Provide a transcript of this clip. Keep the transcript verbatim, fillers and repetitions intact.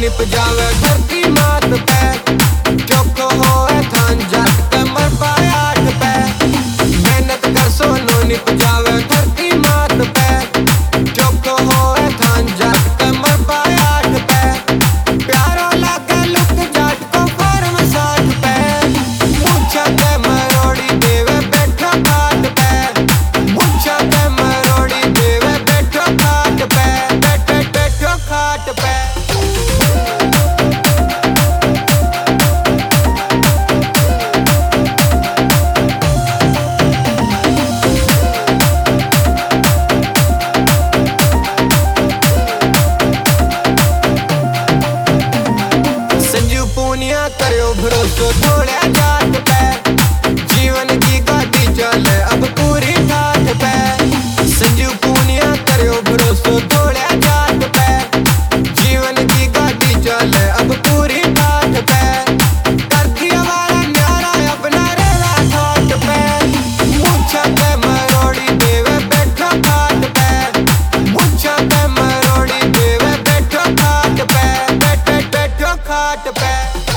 निप जावे घर की मात पे चौक होए थान जात पे मर पाए आठ पे मेहनत कर सोनू निप जावे घर की मात पे चौक होए थान जात पे मर पाए आठ पे प्यारो लागे लुक जाट को फॉर्म साठ पे मुझा के मरोड़ी देवे बैठो खाट पे मुझा के मरोड़ी देवे बैठो खाट पे बैठे बैठो खाट पे करो भरोसा थोड़ा जात पे जीवन की गाड़ी चले अब पूरी ठाठ पे संजू पूनिया करो भरोसा थोड़ा जात पे जीवन की गाड़ी चले अब पूरी ठाठ पे कर दिया वाला न्यारा अपना रेला ठाठ पे मुझा के मरोड़ी देवे बैठो खाट पे मुझा के मरोड़ी देवे बैठो खाट पे बैठे बैठो खाट पे